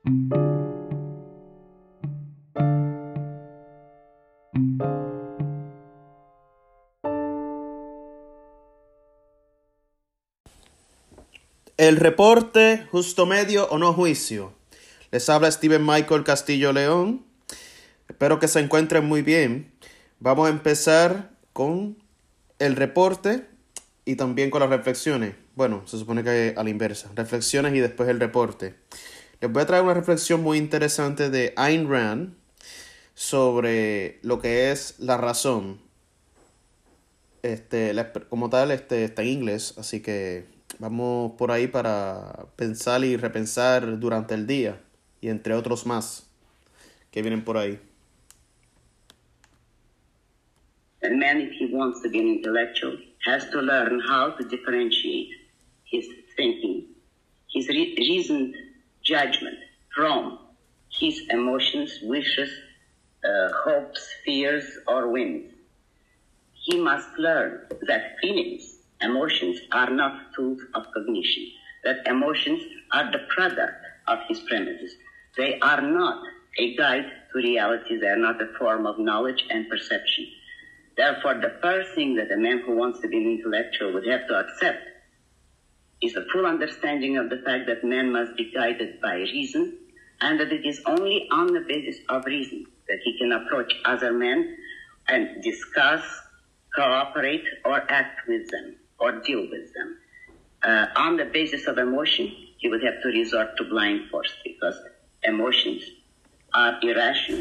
El reporte, justo medio o no juicio. Les habla Steven Michael Castillo León. Espero que se encuentren muy bien. Vamos a empezar con el reporte y también con las reflexiones. Bueno, se supone que a la inversa. Reflexiones y después el reporte. Les voy a traer una reflexión muy interesante de Ayn Rand sobre lo que es la razón. Como tal, está en inglés, así que vamos por ahí para pensar y repensar durante el día y entre otros más que vienen por ahí. A man, if he wants to be an intellectual, has to learn how to differentiate his thinking, his reasoned judgment from his emotions, wishes, hopes, fears, or whims. He must learn that feelings, emotions are not tools of cognition, that emotions are the product of his premises. They are not a guide to reality. They are not a form of knowledge and perception. Therefore, the first thing that a man who wants to be an intellectual would have to accept is a full understanding of the fact that man must be guided by reason, and that it is only on the basis of reason that he can approach other men and discuss, cooperate, or act with them, or deal with them. On the basis of emotion, he would have to resort to blind force, because emotions are irrational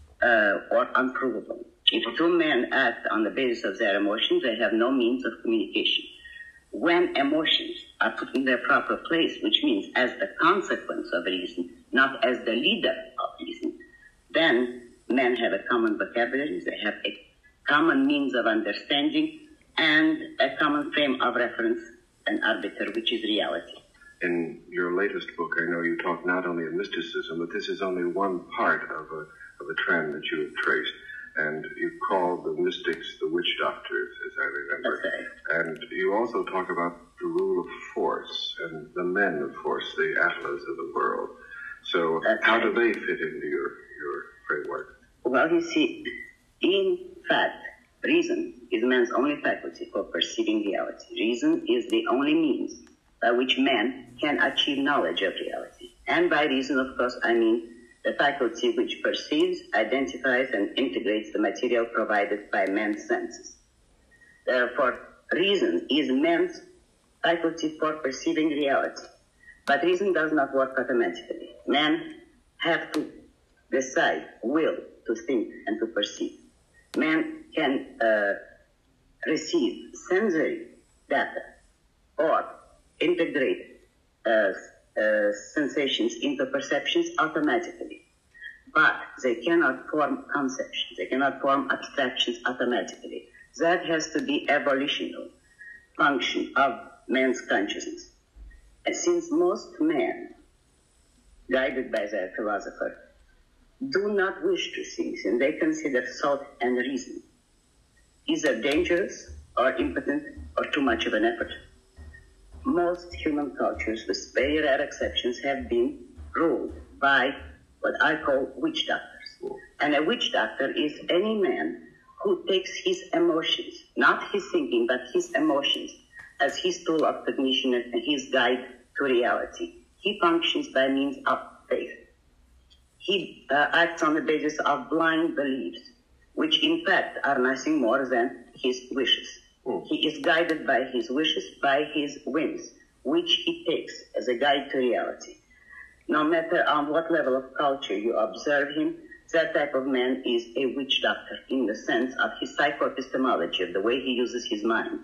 or unprovable. If two men act on the basis of their emotions, they have no means of communication. When emotions are put in their proper place, which means as the consequence of reason, not as the leader of reason, then men have a common vocabulary, they have a common means of understanding, and a common frame of reference and arbiter, which is reality. In your latest book, I know you talk not only of mysticism, but this is only one part of a trend that you have traced. And you call the mystics the witch doctors, as I remember. Okay. And you also talk about the rule of force and the men of force, the atlas of the world. So how do they fit into your framework? Well, you see, in fact, reason is man's only faculty for perceiving reality. Reason is the only means by which man can achieve knowledge of reality. And by reason, of course, I mean the faculty which perceives, identifies, and integrates the material provided by man's senses. Therefore, reason is man's faculty for perceiving reality. But reason does not work automatically. Man have to decide, will to think and to perceive. Man can receive sensory data or integrate sensations into perceptions automatically. But they cannot form conceptions. They cannot form abstractions automatically. That has to be evolutional function of man's consciousness. And since most men, guided by their philosopher, do not wish to think, and they consider thought and reason either dangerous or impotent or too much of an effort. Most human cultures, with very rare exceptions, have been ruled by what I call witch doctors. And a witch doctor is any man who takes his emotions, not his thinking, but his emotions, as his tool of cognition and his guide to reality. He functions by means of faith. He acts on the basis of blind beliefs, which in fact are nothing more than his wishes. He is guided by his wishes, by his whims, which he takes as a guide to reality. No matter on what level of culture you observe him, that type of man is a witch doctor in the sense of his psychoepistemology, of the way he uses his mind.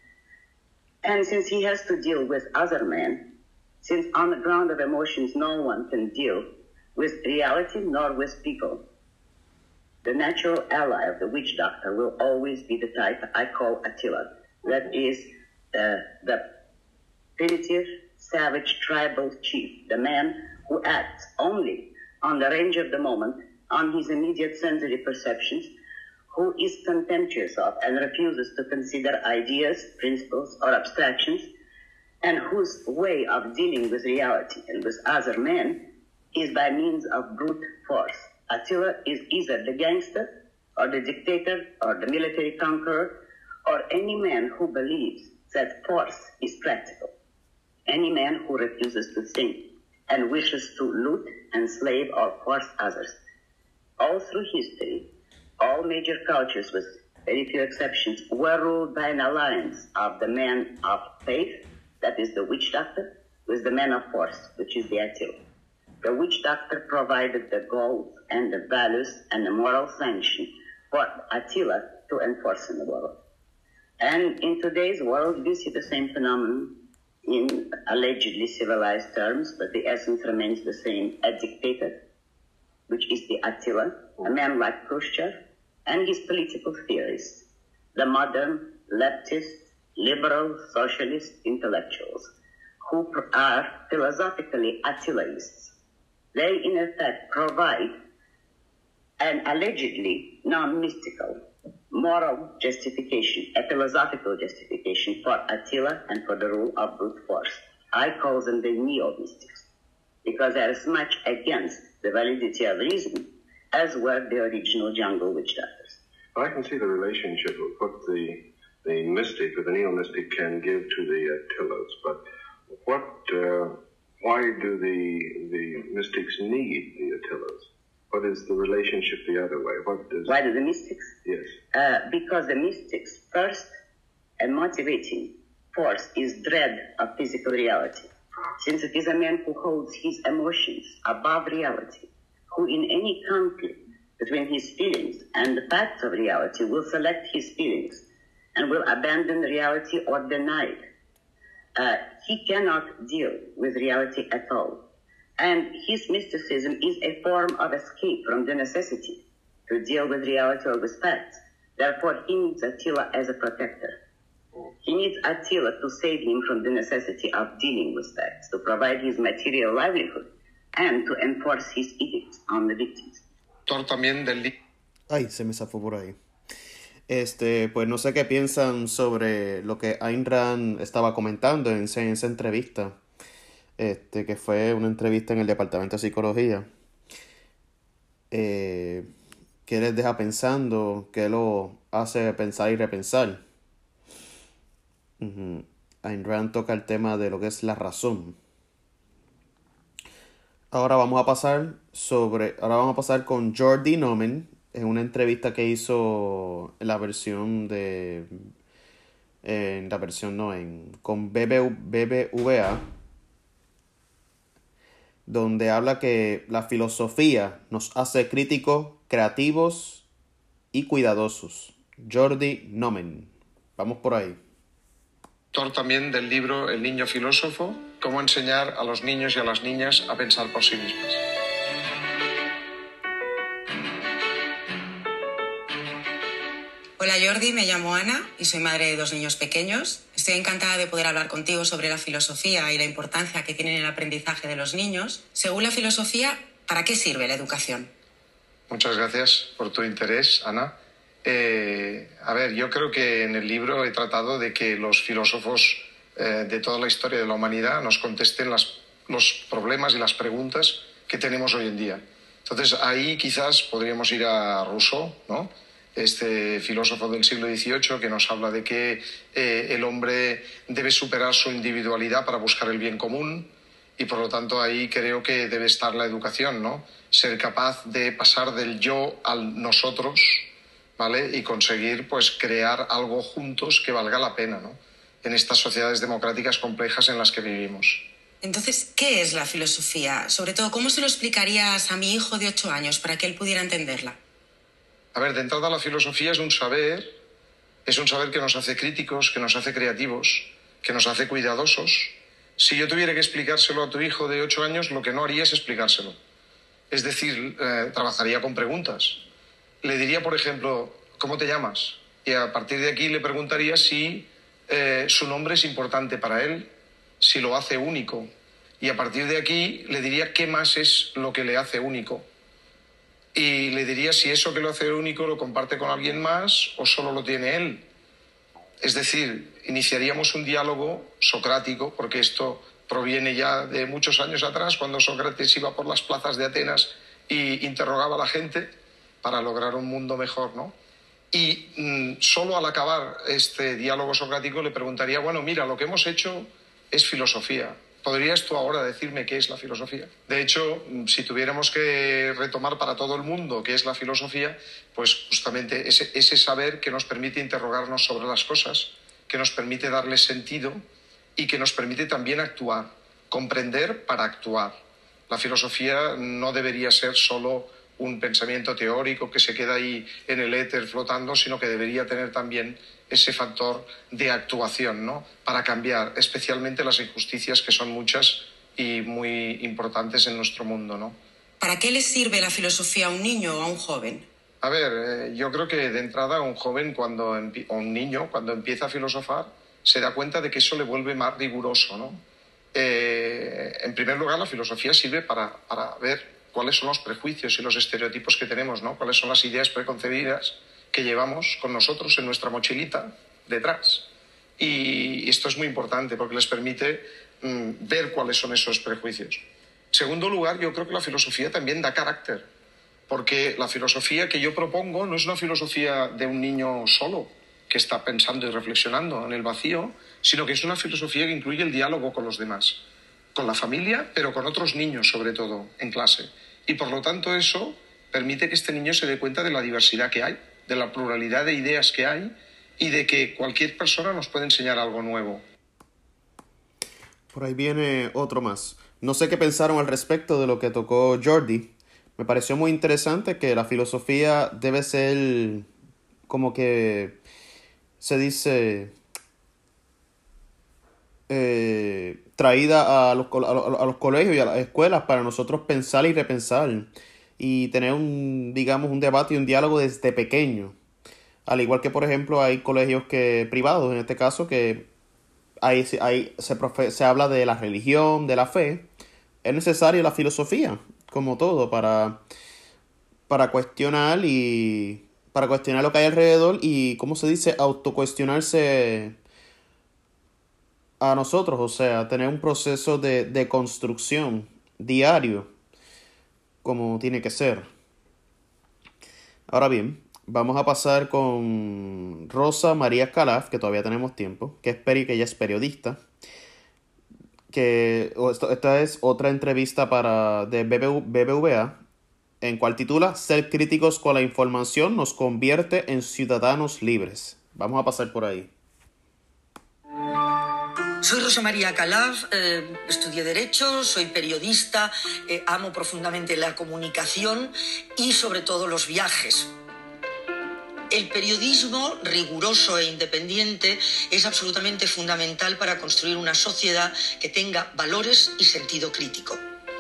And since he has to deal with other men, since on the ground of emotions no one can deal with reality nor with people, the natural ally of the witch doctor will always be the type I call Attila. That is the primitive, savage, tribal chief, the man who acts only on the range of the moment, on his immediate sensory perceptions, who is contemptuous of and refuses to consider ideas, principles, or abstractions, and whose way of dealing with reality and with other men is by means of brute force. Attila is either the gangster, or the dictator, or the military conqueror, or any man who believes that force is practical. Any man who refuses to think and wishes to loot, enslave, or force others. All through history, all major cultures, with very few exceptions, were ruled by an alliance of the man of faith, that is the witch doctor, with the man of force, which is the Attila. The witch doctor provided the goals and the values and the moral sanction for Attila to enforce in the world. And in today's world, we see the same phenomenon in allegedly civilized terms, but the essence remains the same: a dictator, which is the Attila, a man like Khrushchev, and his political theorists, the modern leftist, liberal, socialist intellectuals, who are philosophically Attilaists. They, in effect, provide an allegedly non-mystical moral justification, a philosophical justification for Attila and for the rule of brute force. I call them the neo-mystics, because they are as much against the validity of reason as were the original jungle witch doctors. I can see the relationship of what the mystic or the neo-mystic can give to the Attilas, but why do the mystics need the Attilas? What is the relationship the other way? Why do the mystics? Yes. Because the mystics' first and motivating force is dread of physical reality. Since it is a man who holds his emotions above reality, who in any conflict between his feelings and the facts of reality will select his feelings and will abandon reality or deny it. He cannot deal with reality at all. And his mysticism is a form of escape from the necessity to deal with reality or with facts. Therefore, he needs Attila as a protector. He needs Attila to save him from the necessity of dealing with facts, to provide his material livelihood, and to enforce his edicts on the victims. Ay, se me zafó por ahí. Pues no sé qué piensan sobre lo que Ayn Rand estaba comentando en esa entrevista. Que fue una entrevista en el Departamento de Psicología. ¿Qué les deja pensando? ¿Qué lo hace pensar y repensar? Ayn Rand toca el tema de lo que es la razón. Ahora vamos a pasar con Jordi Nomen en una entrevista que hizo en la versión con BBVA, donde habla que la filosofía nos hace críticos, creativos y cuidadosos. Jordi Nomen. Vamos por ahí. Autor también del libro El niño filósofo, cómo enseñar a los niños y a las niñas a pensar por sí mismas. Hola Jordi, me llamo Ana y soy madre de 2 niños pequeños. Estoy encantada de poder hablar contigo sobre la filosofía y la importancia que tiene en el aprendizaje de los niños. Según la filosofía, ¿para qué sirve la educación? Muchas gracias por tu interés, Ana. Yo creo que en el libro he tratado de que los filósofos de toda la historia de la humanidad nos contesten los problemas y las preguntas que tenemos hoy en día. Entonces ahí quizás podríamos ir a Rousseau, ¿no? Este filósofo del siglo XVIII que nos habla de que el hombre debe superar su individualidad para buscar el bien común, y por lo tanto ahí creo que debe estar la educación, ¿no? Ser capaz de pasar del yo al nosotros, ¿vale? Y conseguir pues crear algo juntos que valga la pena, ¿no? En estas sociedades democráticas complejas en las que vivimos. Entonces, ¿qué es la filosofía? Sobre todo, ¿cómo se lo explicarías a mi hijo de 8 años para que él pudiera entenderla? De entrada la filosofía es un saber que nos hace críticos, que nos hace creativos, que nos hace cuidadosos. Si yo tuviera que explicárselo a tu hijo de 8 años, lo que no haría es explicárselo. Es decir, trabajaría con preguntas. Le diría, por ejemplo, ¿cómo te llamas? Y a partir de aquí le preguntaría si su nombre es importante para él, si lo hace único. Y a partir de aquí le diría qué más es lo que le hace único. Y le diría si eso que lo hace único lo comparte con alguien más o solo lo tiene él. Es decir, iniciaríamos un diálogo socrático, porque esto proviene ya de muchos años atrás, cuando Sócrates iba por las plazas de Atenas y interrogaba a la gente para lograr un mundo mejor, ¿no? Y solo al acabar este diálogo socrático le preguntaría, bueno, mira, lo que hemos hecho es filosofía. ¿Podrías tú ahora decirme qué es la filosofía? De hecho, si tuviéramos que retomar para todo el mundo qué es la filosofía, pues justamente ese saber que nos permite interrogarnos sobre las cosas, que nos permite darle sentido y que nos permite también actuar, comprender para actuar. La filosofía no debería ser solo un pensamiento teórico que se queda ahí en el éter flotando, sino que debería tener también ese factor de actuación, ¿no? Para cambiar, especialmente las injusticias que son muchas y muy importantes en nuestro mundo, ¿no? ¿Para qué le sirve la filosofía a un niño o a un joven? A ver, yo creo que de entrada un joven o un niño cuando empieza a filosofar se da cuenta de que eso le vuelve más riguroso, ¿no? En primer lugar, la filosofía sirve para ver cuáles son los prejuicios y los estereotipos que tenemos, ¿no? Cuáles son las ideas preconcebidas que llevamos con nosotros en nuestra mochilita detrás. Y esto es muy importante porque les permite ver cuáles son esos prejuicios. En segundo lugar, yo creo que la filosofía también da carácter, porque la filosofía que yo propongo no es una filosofía de un niño solo que está pensando y reflexionando en el vacío, sino que es una filosofía que incluye el diálogo con los demás, con la familia, pero con otros niños, sobre todo, en clase. Y por lo tanto eso permite que este niño se dé cuenta de la diversidad que hay, de la pluralidad de ideas que hay y de que cualquier persona nos puede enseñar algo nuevo. Por ahí viene otro más. No sé qué pensaron al respecto de lo que tocó Jordi. Me pareció muy interesante que la filosofía debe ser, como que se dice, traída a los colegios y a las escuelas para nosotros pensar y repensar y tener un debate y un diálogo desde pequeño. Al igual que, por ejemplo, hay colegios privados, en este caso, que ahí se habla de la religión, de la fe. Es necesaria la filosofía, como todo, para cuestionar lo que hay alrededor y, ¿cómo se dice?, autocuestionarse a nosotros, o sea, tener un proceso de construcción diario, como tiene que ser. Ahora bien, vamos a pasar con Rosa María Calaf, que todavía tenemos tiempo, que ella es periodista. Esta es otra entrevista de BBVA, en cual titula Ser críticos con la información nos convierte en ciudadanos libres. Vamos a pasar por ahí. Soy Rosa María Calaf, estudié Derecho, soy periodista, amo profundamente la comunicación y sobre todo los viajes. El periodismo riguroso e independiente es absolutamente fundamental para construir una sociedad que tenga valores y sentido crítico.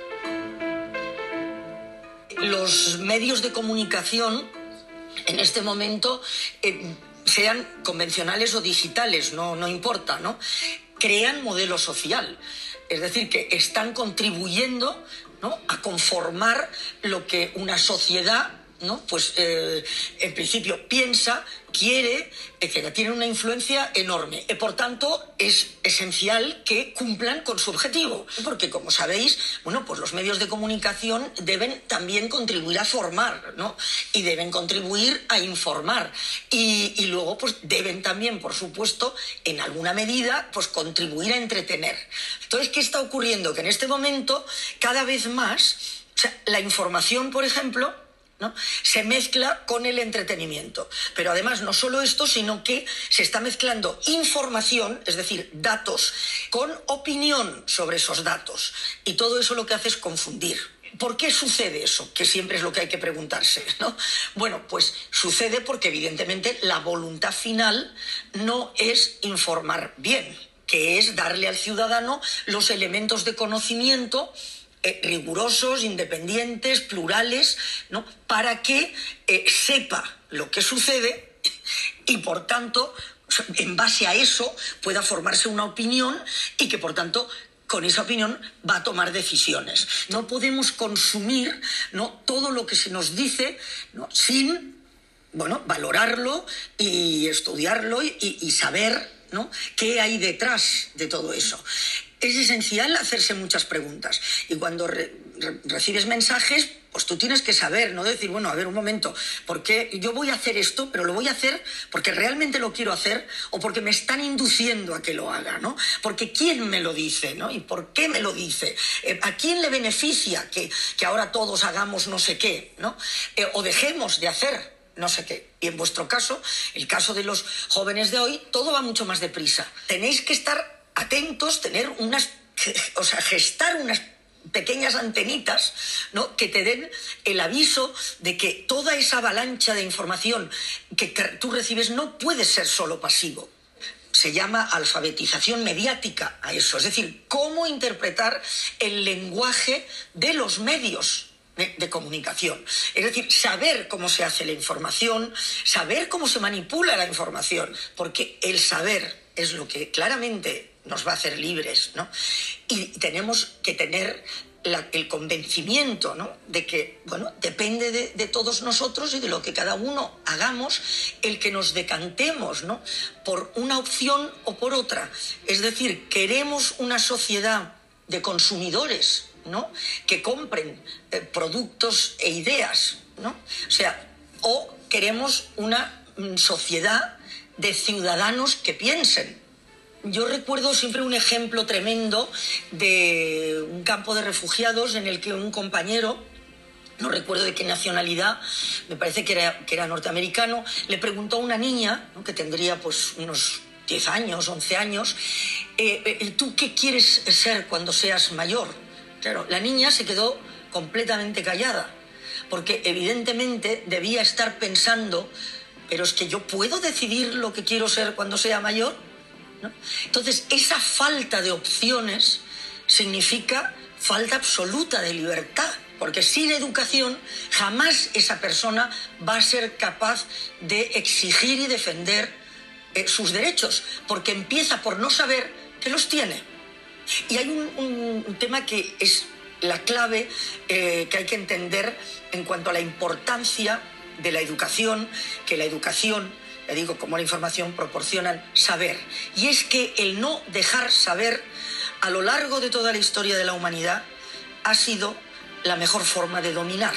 Los medios de comunicación en este momento, sean convencionales o digitales, no importa, ¿no? Crean modelo social, es decir, que están contribuyendo, ¿no?, a conformar lo que una sociedad, ¿no?, pues en principio piensa, quiere, etcétera. Tienen una influencia enorme. Por tanto, es esencial que cumplan con su objetivo. Porque, como sabéis, bueno, pues los medios de comunicación deben también contribuir a formar, ¿no? Y deben contribuir a informar. Y luego, pues deben también, por supuesto, en alguna medida, pues contribuir a entretener. Entonces, ¿qué está ocurriendo? Que en este momento, cada vez más, o sea, la información, por ejemplo, ¿no?, se mezcla con el entretenimiento. Pero además no solo esto, sino que se está mezclando información, es decir, datos, con opinión sobre esos datos. Y todo eso lo que hace es confundir. ¿Por qué sucede eso? Que siempre es lo que hay que preguntarse, ¿no? Bueno, pues sucede porque evidentemente la voluntad final no es informar bien, que es darle al ciudadano los elementos de conocimiento rigurosos, independientes, plurales, ¿no?, para que sepa lo que sucede y, por tanto, en base a eso pueda formarse una opinión y que, por tanto, con esa opinión va a tomar decisiones. No podemos consumir, ¿no?, todo lo que se nos dice, ¿no?, sin, bueno, valorarlo y estudiarlo y saber, ¿no?, qué hay detrás de todo eso. es esencial hacerse muchas preguntas. Y cuando recibes mensajes, pues tú tienes que saber, no decir, bueno, a ver, un momento, ¿por qué yo voy a hacer esto, pero lo voy a hacer porque realmente lo quiero hacer o porque me están induciendo a que lo haga, ¿no? Porque ¿quién me lo dice, no? ¿Y por qué me lo dice? ¿A quién le beneficia que ahora todos hagamos no sé qué, ¿no? O dejemos de hacer no sé qué. Y en vuestro caso, el caso de los jóvenes de hoy, todo va mucho más deprisa. Tenéis que estar atentos, gestar unas pequeñas antenitas, ¿no? Que te den el aviso de que toda esa avalancha de información que tú recibes no puede ser solo pasivo. Se llama alfabetización mediática a eso, es decir, cómo interpretar el lenguaje de los medios de comunicación. Es decir, saber cómo se hace la información, saber cómo se manipula la información, porque el saber es lo que claramente nos va a hacer libres, ¿no? Y tenemos que tener el convencimiento, ¿no? De que, bueno, depende de todos nosotros y de lo que cada uno hagamos, el que nos decantemos, ¿no? Por una opción o por otra. Es decir, queremos una sociedad de consumidores, ¿no? Que compren productos e ideas, ¿no? O queremos una sociedad de ciudadanos que piensen. Yo recuerdo siempre un ejemplo tremendo de un campo de refugiados en el que un compañero, no recuerdo de qué nacionalidad, me parece que era norteamericano, le preguntó a una niña, ¿no? Que tendría pues unos 10 años, 11 años, ¿tú qué quieres ser cuando seas mayor? Claro, la niña se quedó completamente callada, porque evidentemente debía estar pensando, pero es que yo puedo decidir lo que quiero ser cuando sea mayor, ¿no? Entonces, esa falta de opciones significa falta absoluta de libertad, porque sin educación jamás esa persona va a ser capaz de exigir y defender sus derechos, porque empieza por no saber que los tiene. Y hay un tema que es la clave que hay que entender en cuanto a la importancia de la educación, que la educación, ya digo, como la información, proporcionan saber. Y es que el no dejar saber a lo largo de toda la historia de la humanidad ha sido la mejor forma de dominar.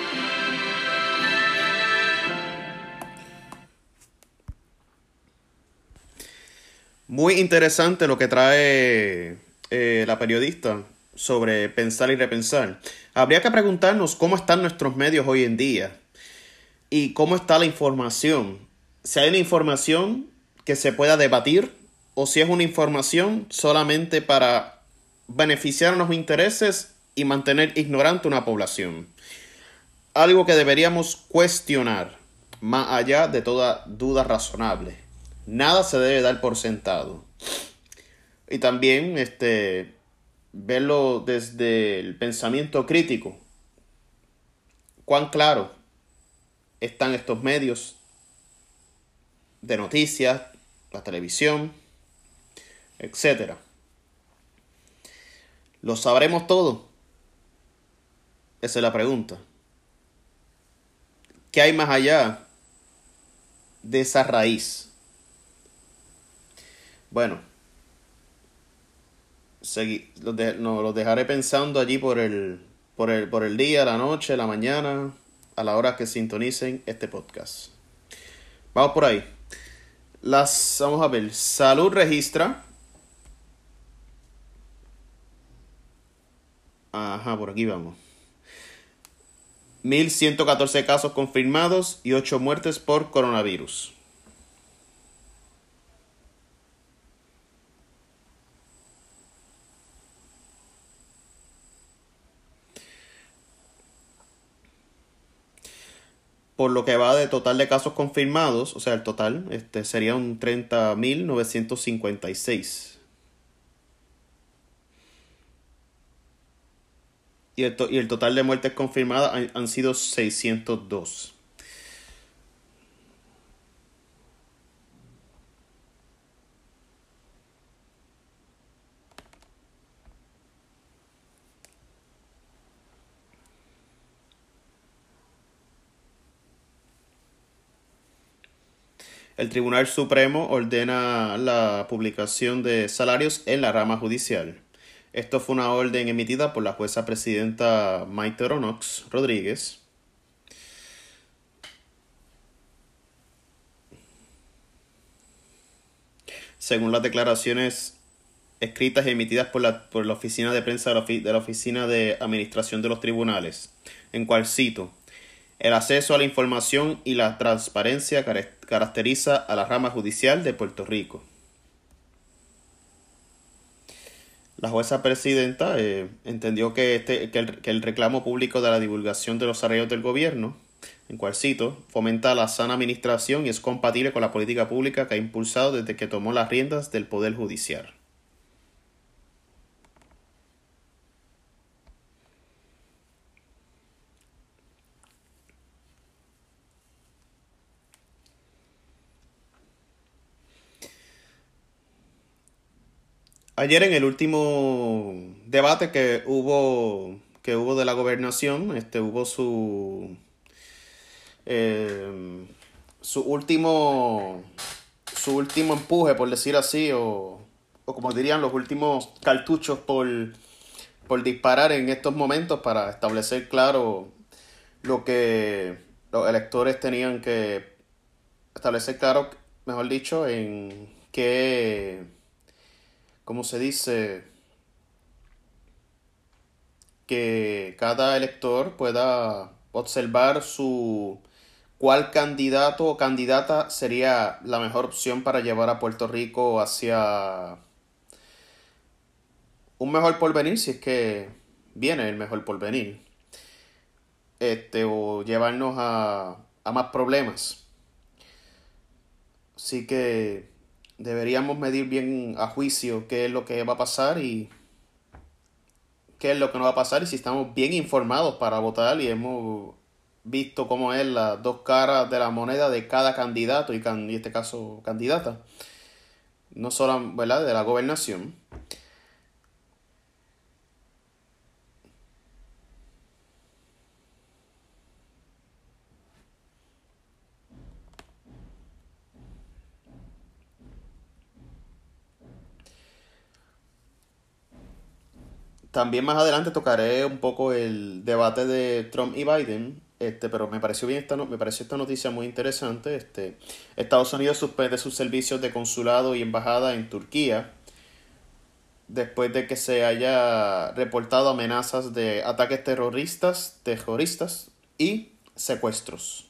Muy interesante lo que trae la periodista sobre pensar y repensar. Habría que preguntarnos cómo están nuestros medios hoy en día y cómo está la información. Si hay una información que se pueda debatir o si es una información solamente para beneficiar a los intereses y mantener ignorante una población. Algo que deberíamos cuestionar más allá de toda duda razonable. Nada se debe dar por sentado. Y también verlo desde el pensamiento crítico. ¿Cuán claro están estos medios de noticias, la televisión, etcétera? ¿Lo sabremos todo? Esa es la pregunta. ¿Qué hay más allá de esa raíz? Bueno, los dejaré pensando allí por el día, la noche, la mañana, a la hora que sintonicen este podcast. Vamos por ahí. Vamos a ver. Salud registra. Ajá, por aquí vamos. 1,114 casos confirmados y 8 muertes por coronavirus. Por lo que va de total de casos confirmados, o sea, el total sería un 30,956. Y el total de muertes confirmadas han sido 602. El Tribunal Supremo ordena la publicación de salarios en la rama judicial. Esto fue una orden emitida por la jueza presidenta Maite Oronox Rodríguez. Según las declaraciones escritas y emitidas por la oficina de prensa de la Oficina de Administración de los Tribunales, en cual cito: el acceso a la información y la transparencia caracteriza a la rama judicial de Puerto Rico. La jueza presidenta entendió que el reclamo público de la divulgación de los arreglos del gobierno, en cual cito, fomenta la sana administración y es compatible con la política pública que ha impulsado desde que tomó las riendas del Poder Judicial. Ayer en el último debate que hubo de la gobernación, hubo su último empuje, por decir así, o como dirían, los últimos cartuchos por disparar en estos momentos para establecer claro lo que los electores tenían que establecer claro, mejor dicho, en qué, ¿cómo se dice? Que cada elector pueda observar cuál candidato o candidata sería la mejor opción para llevar a Puerto Rico hacia un mejor porvenir, si es que viene el mejor porvenir, o llevarnos a más problemas. Así que deberíamos medir bien a juicio qué es lo que va a pasar y qué es lo que no va a pasar, y si estamos bien informados para votar y hemos visto cómo es las dos caras de la moneda de cada candidato y en este caso candidata, no solo, ¿verdad?, de la gobernación. También más adelante tocaré un poco el debate de Trump y Biden, pero me pareció esta noticia muy interesante. Estados Unidos suspende sus servicios de consulado y embajada en Turquía después de que se haya reportado amenazas de ataques terroristas y secuestros.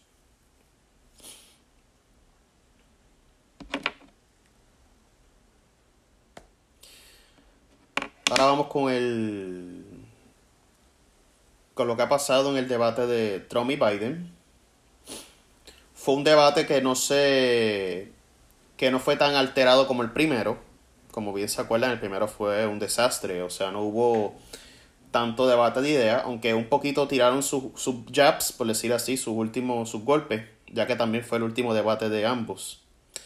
Ahora vamos con lo que ha pasado en el debate de Trump y Biden. Fue un debate que no fue tan alterado como el primero. Como bien se acuerdan, el primero fue un desastre. O sea, no hubo tanto debate de ideas, aunque un poquito tiraron sus jabs, por decir así, sus golpes, ya que también fue el último debate de ambos.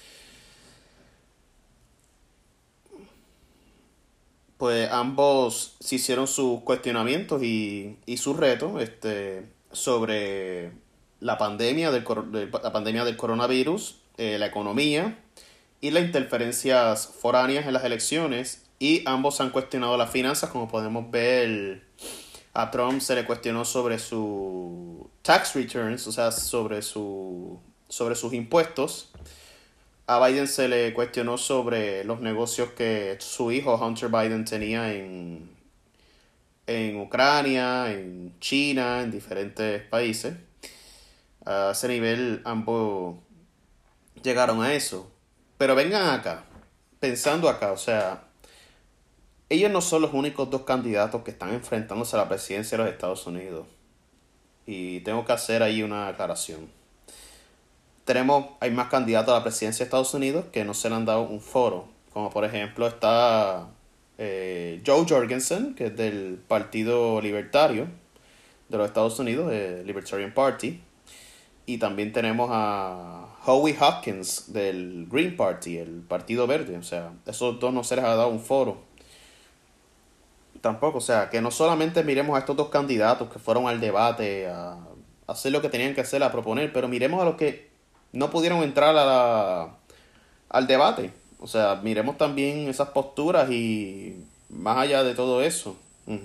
Pues ambos se hicieron sus cuestionamientos y sus retos sobre la pandemia del coronavirus, la economía y las interferencias foráneas en las elecciones, y ambos han cuestionado las finanzas. Como podemos ver, a Trump se le cuestionó sobre su tax returns, o sea, sobre sus impuestos. A Biden se le cuestionó sobre los negocios que su hijo Hunter Biden tenía en Ucrania, en China, en diferentes países. A ese nivel ambos llegaron a eso. Pero vengan acá, pensando acá, o sea, ellos no son los únicos dos candidatos que están enfrentándose a la presidencia de los Estados Unidos. Y tengo que hacer ahí una aclaración. Hay más candidatos a la presidencia de Estados Unidos que no se le han dado un foro. Como por ejemplo está Joe Jorgensen, que es del Partido Libertario de los Estados Unidos, el Libertarian Party. Y también tenemos a Howie Hawkins del Green Party, el Partido Verde. O sea, esos dos no se les ha dado un foro tampoco. O sea, que no solamente miremos a estos dos candidatos que fueron al debate a hacer lo que tenían que hacer, a proponer, pero miremos a los que no pudieron entrar al debate. O sea, miremos también esas posturas y más allá de todo eso,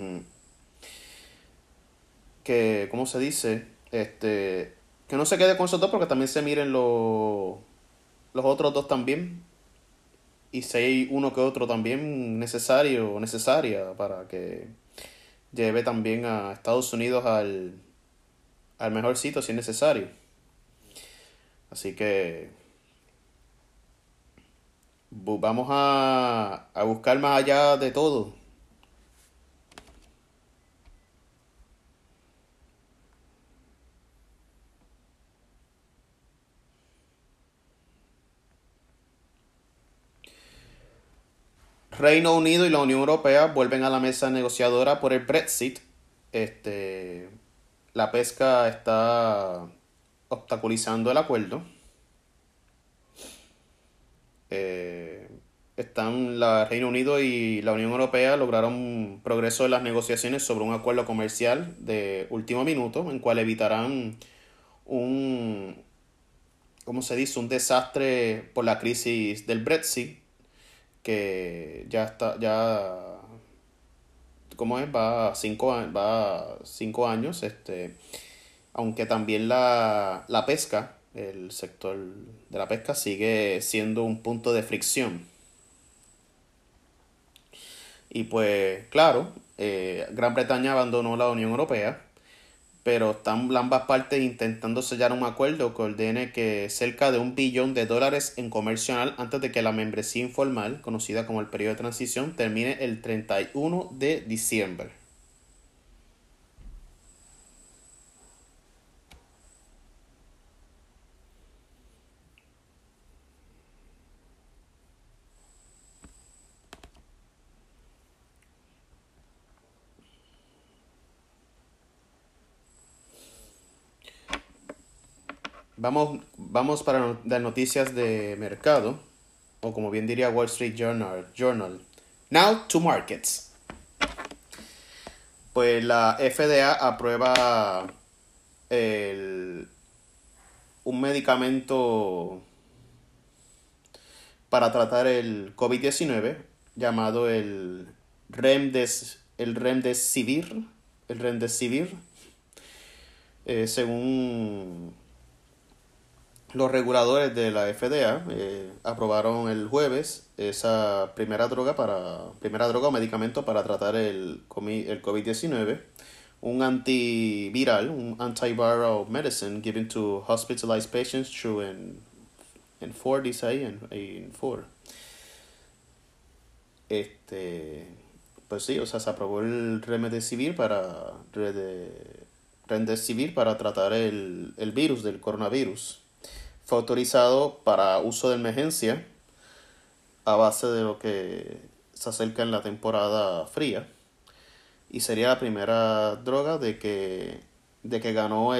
que, ¿cómo se dice? Que no se quede con esos dos porque también se miren los otros dos también. Y si hay uno que otro también necesario o necesaria para que lleve también a Estados Unidos al mejor sitio si es necesario. Así que vamos a buscar más allá de todo. Reino Unido y la Unión Europea vuelven a la mesa negociadora por el Brexit. La pesca está obstaculizando el acuerdo. Reino Unido y la Unión Europea lograron progreso en las negociaciones sobre un acuerdo comercial de último minuto, en cual evitarán ¿cómo se dice? Un desastre por la crisis del Brexit, que ¿cómo es? Va 5 años, aunque también la pesca, el sector de la pesca sigue siendo un punto de fricción. Y pues, claro, Gran Bretaña abandonó la Unión Europea, pero están ambas partes intentando sellar un acuerdo que ordene que cerca de $1 billón en comercio anual antes de que la membresía informal, conocida como el periodo de transición, termine el 31 de diciembre. Vamos para las noticias de mercado, o como bien diría Wall Street Journal. Now to markets. Pues la FDA aprueba un medicamento para tratar el COVID-19 llamado el Remdesivir. Según los reguladores de la FDA aprobaron el jueves esa primera droga o medicamento para tratar el COVID-19, un antiviral medicine given to hospitalized patients through en 4, dice ahí, en 4. Pues sí, o sea, se aprobó el Remdesivir para tratar el virus del coronavirus. Fue autorizado para uso de emergencia a base de lo que se acerca en la temporada fría. Y sería la primera droga de que ganó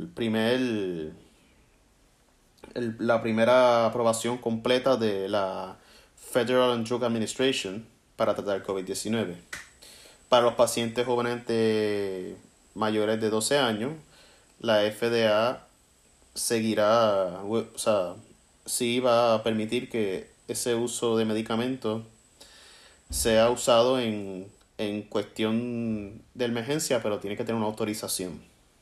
la primera aprobación completa de la Federal Drug Administration para tratar el COVID-19. Para los pacientes jóvenes mayores de 12 años, la FDA seguirá, o sea, sí va a permitir que ese uso de medicamentos sea usado en cuestión de emergencia, pero tiene que tener una autorización.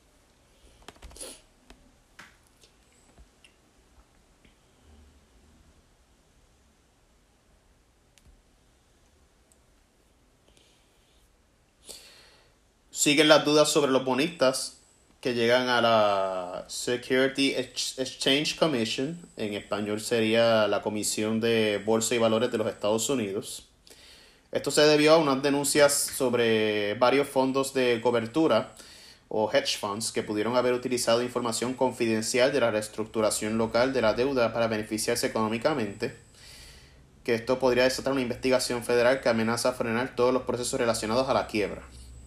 Siguen las dudas sobre los bonistas que llegan a la Security Exchange Commission, en español sería la Comisión de Bolsa y Valores de los Estados Unidos. Esto se debió a unas denuncias sobre varios fondos de cobertura o hedge funds que pudieron haber utilizado información confidencial de la reestructuración local de la deuda para beneficiarse económicamente, que esto podría desatar una investigación federal que amenaza frenar todos los procesos relacionados a la quiebra.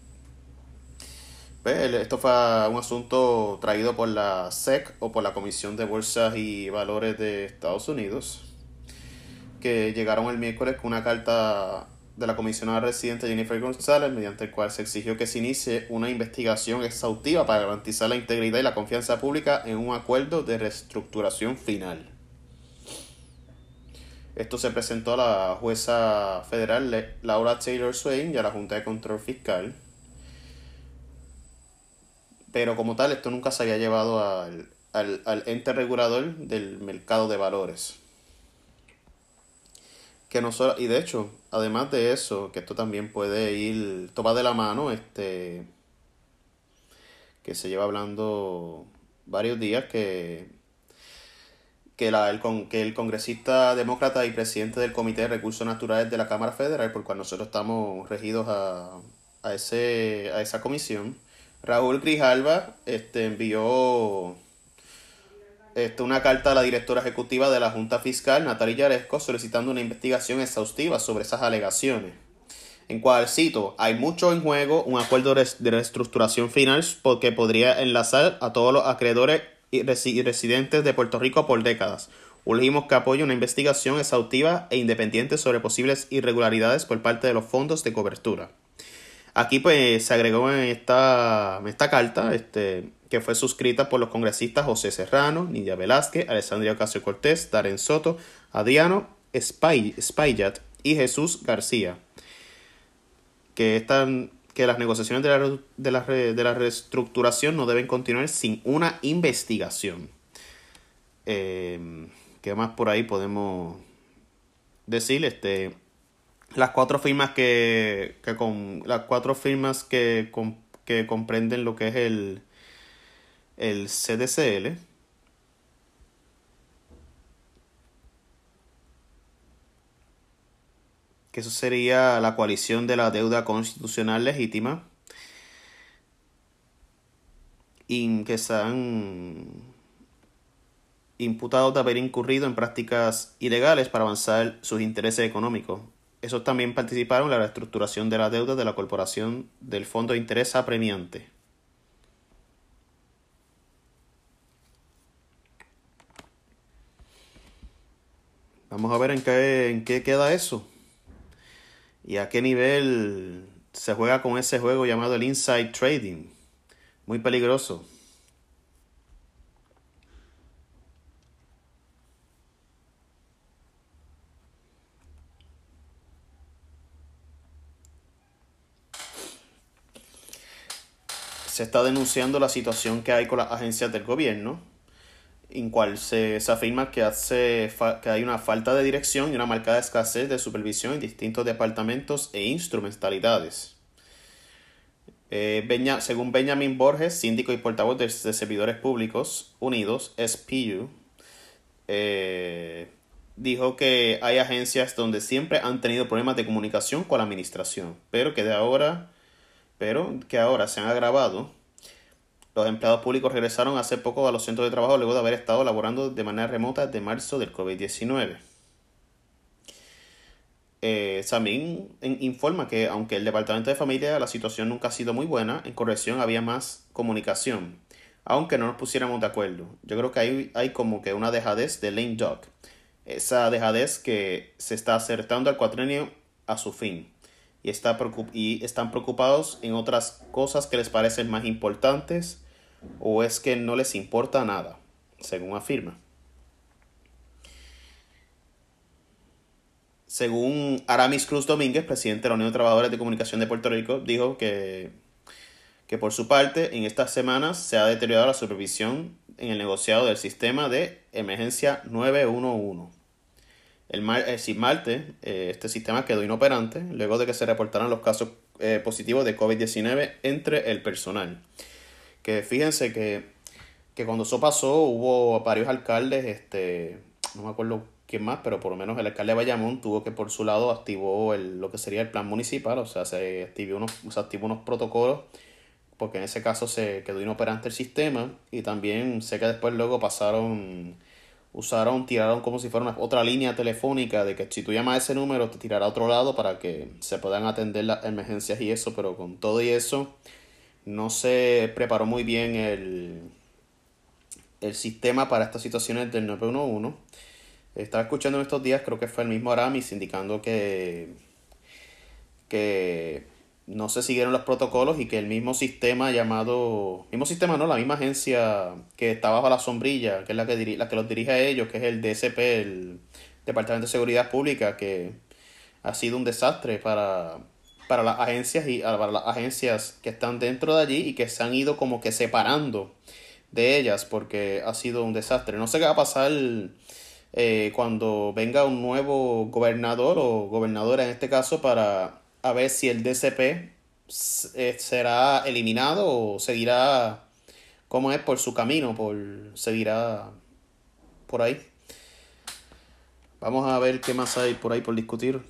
Esto fue un asunto traído por la SEC o por la Comisión de Bolsas y Valores de Estados Unidos, que llegaron el miércoles con una carta de la comisionada residente Jennifer González, mediante el cual se exigió que se inicie una investigación exhaustiva para garantizar la integridad y la confianza pública en un acuerdo de reestructuración final. Esto se presentó a la jueza federal Laura Taylor Swain y a la Junta de Control Fiscal. Pero como tal, esto nunca se había llevado al ente regulador del mercado de valores. Que no solo, y de hecho, además de eso, que esto también puede ir, esto va de la mano, que se lleva hablando varios días, que el congresista demócrata y presidente del Comité de Recursos Naturales de la Cámara Federal, por cual nosotros estamos regidos a esa comisión, Raúl Grijalva, envió una carta a la directora ejecutiva de la Junta Fiscal, Natalia Yaresco, solicitando una investigación exhaustiva sobre esas alegaciones. En cual, cito, hay mucho en juego, un acuerdo de reestructuración final porque podría enlazar a todos los acreedores y residentes de Puerto Rico por décadas. Urgimos que apoye una investigación exhaustiva e independiente sobre posibles irregularidades por parte de los fondos de cobertura. Aquí pues se agregó en esta carta que fue suscrita por los congresistas José Serrano, Nidia Velázquez, Alessandria Ocasio-Cortez, Darren Soto, Adriano Espaillat y Jesús García, que las negociaciones de la reestructuración no deben continuar sin una investigación. ¿Qué más por ahí podemos decir? Las cuatro firmas que comprenden lo que es el CDCL, que eso sería la coalición de la deuda constitucional legítima, y que se han imputados de haber incurrido en prácticas ilegales para avanzar sus intereses económicos. Esos también participaron en la reestructuración de la deuda de la corporación del Fondo de Interés Apremiante. Vamos a ver en qué queda eso. Y a qué nivel se juega con ese juego llamado el inside trading. Muy peligroso. Se está denunciando la situación que hay con las agencias del gobierno, en cual se afirma que hay una falta de dirección y una marcada escasez de supervisión en distintos departamentos e instrumentalidades. Según Benjamin Borges, síndico y portavoz de Servidores Públicos Unidos, SPU, dijo que hay agencias donde siempre han tenido problemas de comunicación con la administración, pero que ahora se han agravado. Los empleados públicos regresaron hace poco a los centros de trabajo luego de haber estado laborando de manera remota desde marzo del COVID-19. También informa que aunque el Departamento de Familia la situación nunca ha sido muy buena, en corrección había más comunicación, aunque no nos pusiéramos de acuerdo. Yo creo que hay como que una dejadez de lame duck. Esa dejadez que se está acercando al cuatrenio a su fin. Y están preocupados en otras cosas que les parecen más importantes, o es que no les importa nada, según afirma. Según Aramis Cruz Domínguez, presidente de la Unión de Trabajadores de Comunicación de Puerto Rico, dijo que por su parte, en estas semanas se ha deteriorado la supervisión en el negociado del sistema de emergencia 911. El martes, este sistema quedó inoperante luego de que se reportaran los casos positivos de COVID-19 entre el personal. Que fíjense que cuando eso pasó hubo varios alcaldes, no me acuerdo quién más, pero por lo menos el alcalde de Bayamón tuvo que por su lado activó lo que sería el plan municipal, o sea, se activó unos protocolos, porque en ese caso se quedó inoperante el sistema, y también sé que después luego tiraron como si fuera otra línea telefónica de que si tú llamas a ese número te tirará a otro lado para que se puedan atender las emergencias y eso, pero con todo y eso no se preparó muy bien el sistema para estas situaciones del 911. Estaba escuchando en estos días, creo que fue el mismo Aramis indicando que no se siguieron los protocolos y que el mismo sistema la misma agencia que está bajo la sombrilla, que es la que los dirige a ellos, que es el DSP, el Departamento de Seguridad Pública, que ha sido un desastre para las agencias y para las agencias que están dentro de allí y que se han ido como que separando de ellas porque ha sido un desastre. No sé qué va a pasar cuando venga un nuevo gobernador o gobernadora en este caso para a ver si el DCP será eliminado o seguirá como es por su camino, seguirá por ahí. Vamos a ver qué más hay por ahí por discutir.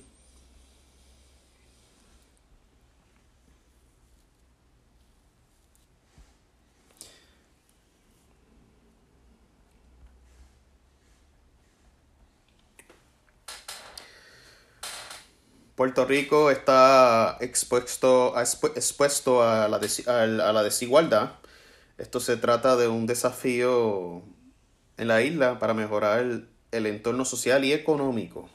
Puerto Rico está expuesto a la desigualdad. Esto se trata de un desafío en la isla para mejorar el entorno social y económico.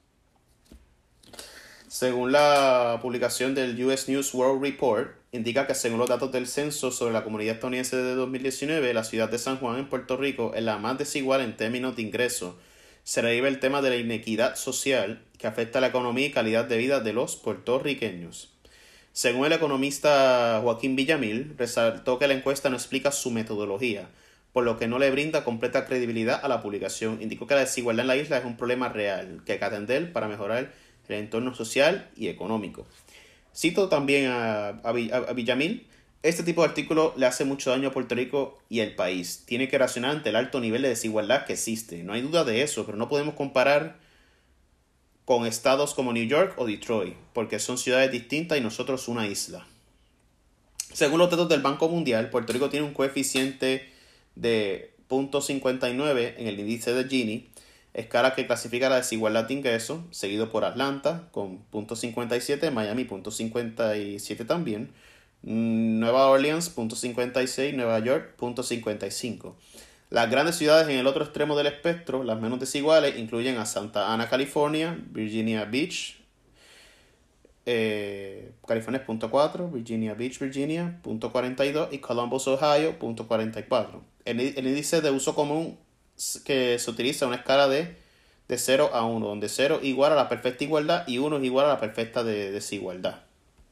Según la publicación del US News World Report, indica que según los datos del censo sobre la comunidad estadounidense de 2019, la ciudad de San Juan en Puerto Rico es la más desigual en términos de ingresos. Se revive el tema de la inequidad social que afecta a la economía y calidad de vida de los puertorriqueños. Según el economista Joaquín Villamil, resaltó que la encuesta no explica su metodología, por lo que no le brinda completa credibilidad a la publicación. Indicó que la desigualdad en la isla es un problema real que hay que atender para mejorar el entorno social y económico. Cito también a Villamil: este tipo de artículo le hace mucho daño a Puerto Rico y al país. Tiene que reaccionar ante el alto nivel de desigualdad que existe. No hay duda de eso, pero no podemos comparar con estados como New York o Detroit, porque son ciudades distintas y nosotros una isla. Según los datos del Banco Mundial, Puerto Rico tiene un coeficiente de 0.59 en el índice de Gini, escala que clasifica la desigualdad de ingresos, seguido por Atlanta con 0.57, Miami 0.57 también, Nueva Orleans 0.56, Nueva York 0.55. Las grandes ciudades en el otro extremo del espectro, las menos desiguales, incluyen a Santa Ana, California, Virginia Beach, California es 0.4, Virginia Beach, Virginia 0.42 y Columbus, Ohio 0.44. El índice de uso común que se utiliza una escala de 0 a 1, donde 0 igual a la perfecta igualdad y 1 es igual a la perfecta desigualdad.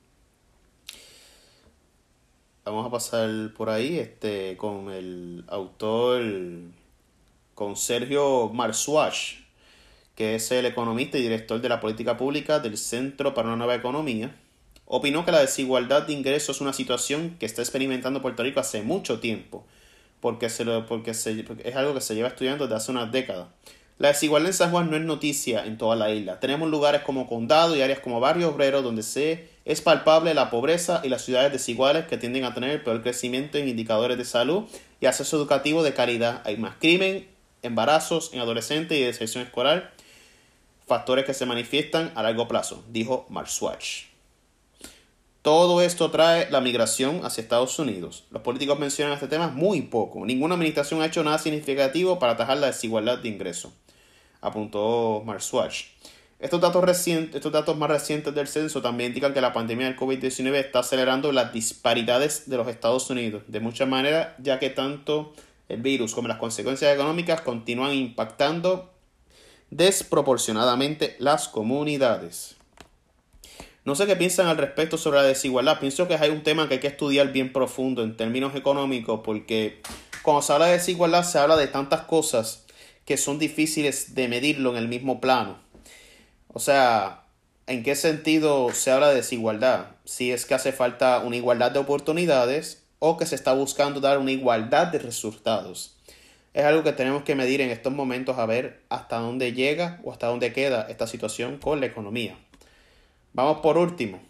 Vamos a pasar por ahí con el autor, con Sergio Marzuach, que es el economista y director de la política pública del Centro para una Nueva Economía. Opinó que la desigualdad de ingresos es una situación que está experimentando Puerto Rico hace mucho tiempo, porque es algo que se lleva estudiando desde hace unas décadas. La desigualdad en San Juan no es noticia en toda la isla. Tenemos lugares como Condado y áreas como Barrio Obrero donde es palpable la pobreza y las ciudades desiguales que tienden a tener peor crecimiento en indicadores de salud y acceso educativo de calidad. Hay más crimen, embarazos en adolescentes y deserción escolar, factores que se manifiestan a largo plazo, dijo Marzuach. Todo esto trae la migración hacia Estados Unidos. Los políticos mencionan este tema muy poco. Ninguna administración ha hecho nada significativo para atajar la desigualdad de ingresos, apuntó Marzuach. Estos datos más recientes del censo también indican que la pandemia del COVID-19 está acelerando las disparidades de los Estados Unidos de muchas maneras, ya que tanto el virus como las consecuencias económicas continúan impactando desproporcionadamente las comunidades. No sé qué piensan al respecto sobre la desigualdad. Pienso que hay un tema que hay que estudiar bien profundo en términos económicos, porque cuando se habla de desigualdad se habla de tantas cosas que son difíciles de medirlo en el mismo plano. O sea, ¿en qué sentido se habla de desigualdad? Si es que hace falta una igualdad de oportunidades o que se está buscando dar una igualdad de resultados. Es algo que tenemos que medir en estos momentos, a ver hasta dónde llega o hasta dónde queda esta situación con la economía. Vamos por último.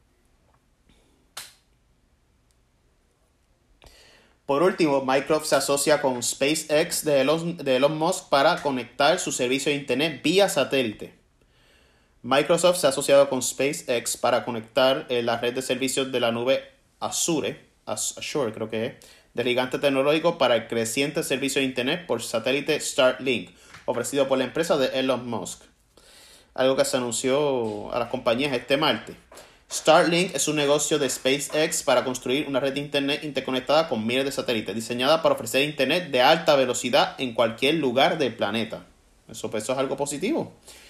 Microsoft se asocia con SpaceX de Elon Musk para conectar su servicio de internet vía satélite. Microsoft se ha asociado con SpaceX para conectar la red de servicios de la nube Azure creo que es, del gigante tecnológico para el creciente servicio de internet por satélite Starlink, ofrecido por la empresa de Elon Musk. Algo que se anunció a las compañías este martes. Starlink es un negocio de SpaceX para construir una red de internet interconectada con miles de satélites, diseñada para ofrecer internet de alta velocidad en cualquier lugar del planeta. Eso es algo positivo.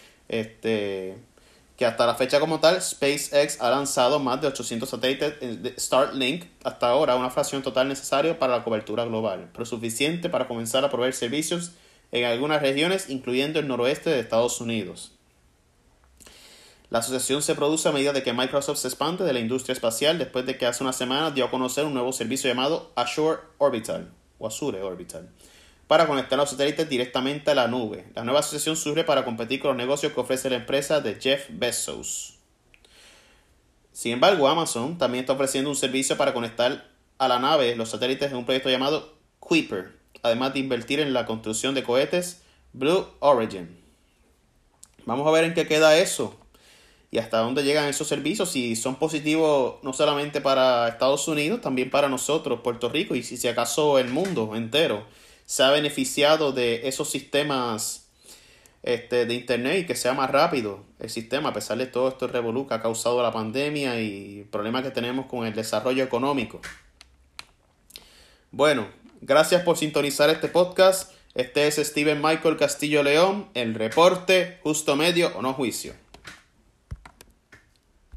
Que hasta la fecha como tal, SpaceX ha lanzado más de 800 satélites de Starlink hasta ahora, una fracción total necesaria para la cobertura global, pero suficiente para comenzar a proveer servicios en algunas regiones, incluyendo el noroeste de Estados Unidos. La asociación se produce a medida de que Microsoft se expande de la industria espacial después de que hace unas semanas dio a conocer un nuevo servicio llamado Azure Orbital, para conectar los satélites directamente a la nube. La nueva asociación surge para competir con los negocios que ofrece la empresa de Jeff Bezos. Sin embargo, Amazon también está ofreciendo un servicio para conectar a la nave los satélites en un proyecto llamado Kuiper, además de invertir en la construcción de cohetes Blue Origin. Vamos a ver en qué queda eso y hasta dónde llegan esos servicios, si son positivos no solamente para Estados Unidos, también para nosotros, Puerto Rico, y si acaso el mundo entero se ha beneficiado de esos sistemas de internet y que sea más rápido el sistema, a pesar de todo esto revolú que ha causado la pandemia y problemas que tenemos con el desarrollo económico. Bueno, gracias por sintonizar este podcast. Este es Steven Michael Castillo León, el reporte Justo Medio o No Juicio.